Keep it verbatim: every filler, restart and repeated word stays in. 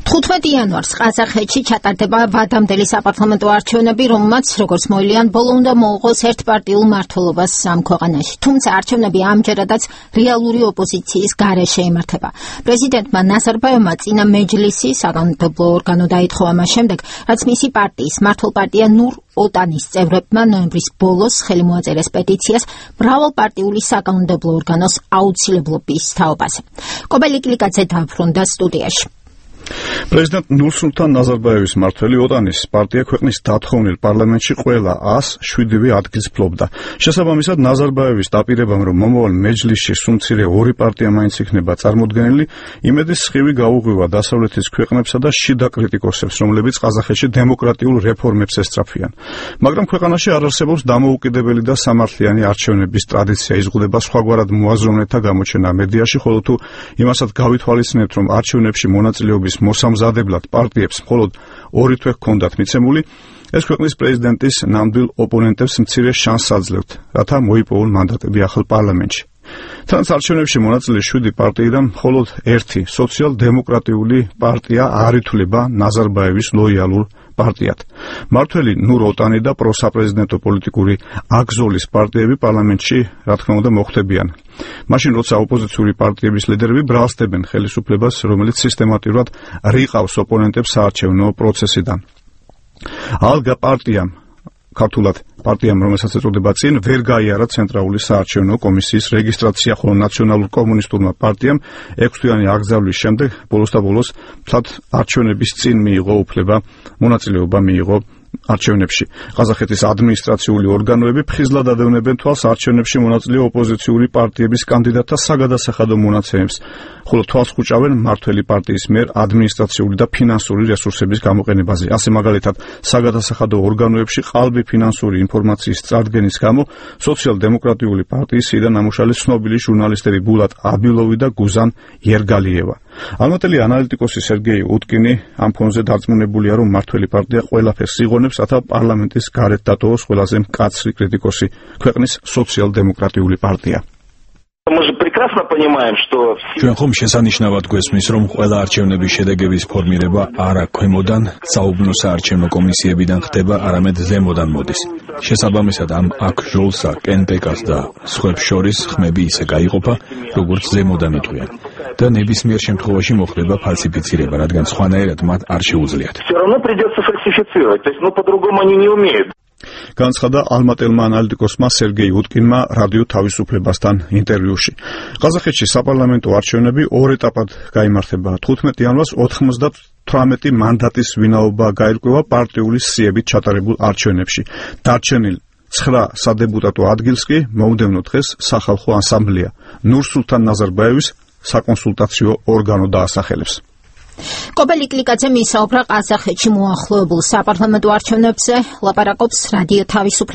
თხუთმეტი იანვარს ყაზახეთში ჩატარდება ვადამდელი საპარლამენტო არჩევნები, რომელმაც, როგორც მოილიან, ბოლო უნდა მოუღოს ერთპარტიულ მმართველობას ამ ქვეყანაში. თუმცა არჩევნები ამჯერადაც რეალური ოპოზიციის გარეშე იმართება. პრეზიდენტმა ნაზარბაევმა წინა მეჯლისი საკანონმდებლო ორგანო დაითხოვა მას შემდეგ, რაც მისი პარტიის მმართველ პარტია ნურ ოტანის წევრებმა ნოემბრის ბოლოს ხელი მოაწერეს პეტიციას მრავალპარტიული საკანონმდებლო ორგანოს აუცილებლობის თაობაზე. კობელი კლიკაძე დაბრუნდა სტუდიაში. პრეზიდენტ ნურსულთან ნაზარბაევის მმართველი ოტანის პარტია ქვეყნის დათხოვნილ პარლამენტში ყველა ას შვიდივე ადგილს ფლობდა. შესაბამისად, ნაზარბაევის დაპირებამ, რომ მომავალ მეჯლისში სულ-მცირე ორი პარტია მაინც იქნება წარმოდგენილი, იმედის სხივი გაუღვივა დასავლეთის ქვეყნებსა და შიდა კრიტიკოსებს, რომლებიც ყაზახეთში დემოკრატიულ რეფორმებს ესწრაფვიან. მაგრამ ქვეყანაში არ არსებობს დამოუკიდებელი და სამართლიანი არჩევნების ტრადიცია, იზღუდება სხვაგვარად მოაზროვნეთა გამოჩენა მედიაში, ხოლო თუ იმასაც გავითვალისწინებთ, რომ არჩევნებში მონაწილეობის მოსამზადებლად პარტიებს მხოლოდ ორი თვე ჰქონდათ მიცემული, ეს ქვეყნის პრეზიდენტის ნამდვილ ოპონენტებს მცირე შანსს აძლევთ, რათა მოიპოვონ მანდატები ახალ პარლამენტში. თანაც არჩევნებში მონაწილე შვიდი პარტიიდან მხოლოდ ერთი სოციალ-დემოკრატიული პარტია არ ითვლება ნაზარბაევის ლოიალურ პარტიად. მმართველი ნურ ოტანი და პროსაპრეზიდენტო პოლიტიკური აგზოლის პარტიები პარლამენტში, რა თქმა უნდა, მოხვდებიან. მაშინ, როცა ოპოზიციური პარტიების ლიდერები ბრალსდებენ ხელისუფლებას, რომელიც სისტემატურად რიყავს ოპონენტებს საარჩევნო პროცესიდან. ალგა პარტიამ, ქართულად პარტიამ, რომელსაც ეწოდება წინ, ვერ გაიარა ცენტრალური საარჩევნო კომისიის რეგისტრაცია, ხოლო ნაციონალურ კომუნისტურმა პარტიამ ექვსთვიანი აკრძალვის შემდეგ ბოლოს და ბოლოს მთლად არჩევნების წინ მიიღო უფლება, მონაწილეობა მიიღო არჩევნებში. ყაზახეთის ადმინისტრაციული ორგანოები ფხიზლად ადევნებენ თვალს არჩევნებში მონაწილე ოპოზიციური პარტიების კანდიდატთა საგადასახადო მონაცემებს, ხოლო თვალს ხუჭავენ მმართველი პარტიის მიერ ადმინისტრაციული და ფინანსური რესურსების გამოყენებაზე. ასე მაგალითად, საგადასახადო ორგანოებში ყალბი ფინანსური ინფორმაციის წარდგენის გამო სოციალ-დემოკრატიული პარტიის სიდან ამუშავე ცნობილი ჟურნალისტები ბულატ აბილოვი და გუზან ერგალიევა. ალმატელი ანალიტიკოსი სერგეი უტკინი ამ ფონზე დარწმუნებულია, რომ მმართველი პარტია ყველაფერს იღონებს, რათა პარლამენტის გარეთ დატოვოს ყველაზე მკაცრი კრიტიკოსი, ქვეყნის სოციალ-დემოკრატიული პარტია. ჩვენ ხომ შესანიშნავად გვესმის, რომ ყველა არჩევნების შედეგების ფორმირება არა ქვემოდან, საუბნო საარჩევნო კომისიებიდან ხდება, არამედ ზემოდან მოდის. შესაბამისად, ამ აკჟოლსა, კენტეკას და სხვებს შორის ხმები ისე გაიყოფა, როგორც ზემოდან იტყვიან. და ნებისმიერ შემთხვევაში მოხდება ფალსიფიცირება, რადგან სხვანაირად მათ არ შეუძლიათ. განცხადა ალმატელმა ანალიტიკოსმა სერგეი უტკინმა რადიო თავისუფლებასთან ინტერვიუში. ყაზახეთში საპარლამენტო არჩევნები ორ ეტაპად გაიმართება. თხუთმეტი იანვარს ოთხმოცდათვრამეტი მანდატის ვინაობა გაირკვევა პარტიული სიებით ჩატარებულ არჩევნებში. დარჩენილ ცხრა სადებუტატო ადგილს კი მომდევნო დღეს სახალხო ასამბლეა ნურსულთან ნაზარბაევის საკონსულტაციო ორგანო დაასახელებს. კობელი კლიკაძე მისაუბრა ყაზახეთში მოახლოებულ საპარლამენტო არჩევნებზე, ლაპარაკობს რადიო თავისუფლებას.